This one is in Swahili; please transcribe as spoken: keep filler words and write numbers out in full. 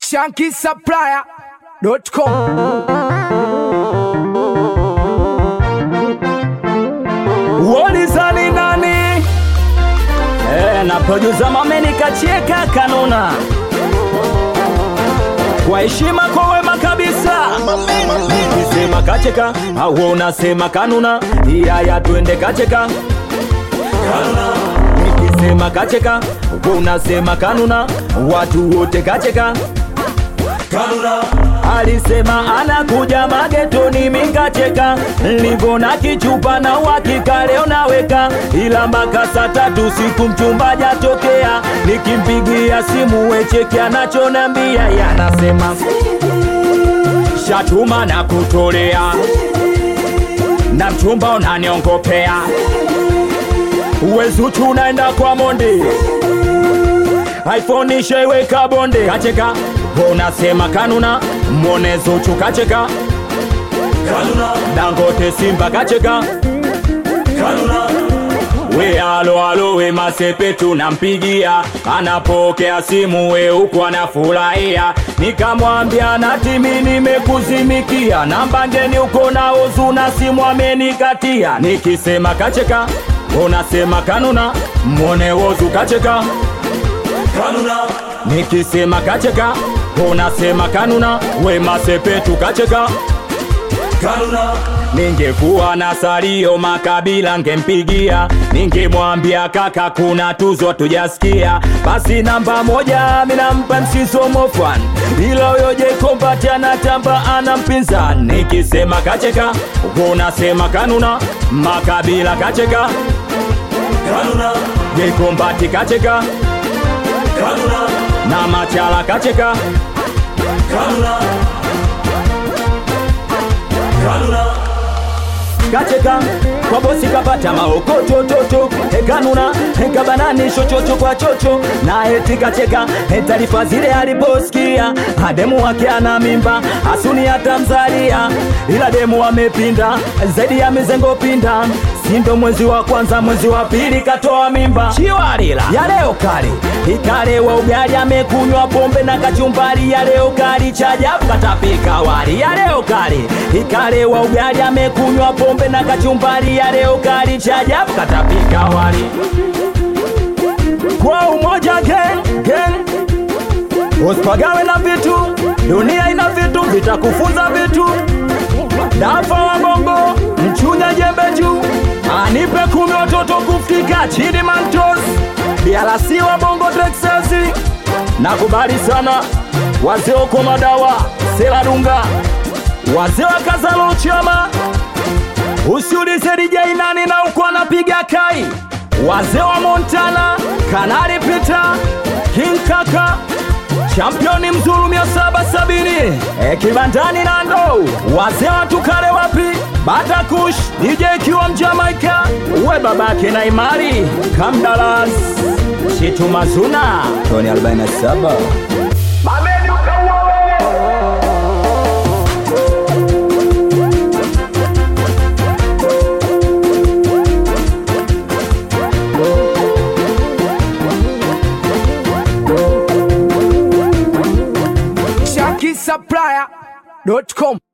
Shanky Supplier dot com. Walizani nani? Eh, na producer mameni kacheka kanuna. Kwa heshima kwa wema kabisa. Nikisema kacheka, au unasema kanuna. Iya ya twende kacheka. Kanuna. Nikisema kacheka, unasema kanuna. Watu wote kacheka. Kanuna. Alisema anakuja magetoni mikacheka. Nilivona kichupa na uhakika leo naweka. Ila mpaka saa tatu siku mchumba jatokea. Nikimpigia simu wecheki anachonambia. Yanasema shatuma na kutolea, na mchumba unaniongopea. Uwezu tunaenda kwa monde, iPhone isheweka bonde. Kacheka, unasema kanuna. Mwone Zuchu kacheka. Kanuna. Dangote Simba kacheka. Kanuna. We alo alo we Masepetu nampigia. Anapokea simu we huku anafurahia. Nikamwambia natimi nimekuzimikia. Namba ngeni uko na ozu na simu amenikatia. Nikisema kacheka, unasema kanuna. Mwone ozu kacheka. Kanuna. Nikisema kacheka, unasema kanuna. We Masepetu kacheka. Kanuna. Ningekuwa na salio Makabila ngempigia. Ningemwambia kaka kuna tuzo tujasikia. Basi namba moja minampa msiso mofan. Ila uyo J-Combat anatamba ana mpinzani. Nikisema kacheka, unasema kanuna. Makabila kacheka. Kanuna. J-Combat kacheka. Kanuna. Na Machala kacheka. Kanuna. Kanuna. Kacheka, kwa bosi kapata maoko chochocho. Kanuna, kabanani shochocho kwa chocho. Na eti kacheka, taarifa zile aliposikia. Demu wake ana mimba, asuni atamzalia. Ila demu amepinda, zaidi ya mizengo pinda. Sindo mwezi wa kwanza, mwezi wa pili katoa mimba. Chiwarila, ya leo kali ikale wa ugali amekunywa pombe na kachumbari. Ya leo kali chajabu katapika wali. Ya leo kali ikale wa ugali amekunywa pombe na kachumbari. Ya leo kali chajabu katapika wali. Kwa umoja gang gang, usipagawe na vitu. Dunia ina vitu vitakufunza vitu. Dafa wa bongo mchunya jembe juu. Anipe kumi watoto kufika chini mantos. Bialasi wa bongo Texasi. Nakubali sana wazee uko madawa Sela Dunga, wazee wa Kazalo Chama. Usiulize D J nani na uko anapiga kai. Wazee wa Montana Kanari Peter King Kaka Championi Mzulu mia saba sabini. E kibandani Nando. Wazee wa Tukale wapi Batakush D J kiwa Mjamaika. Uwe babake na Imari Kamdalas Chitu Mazuna Tony arobaini na saba. Mameni ukawawe Shanky Supplier dot com.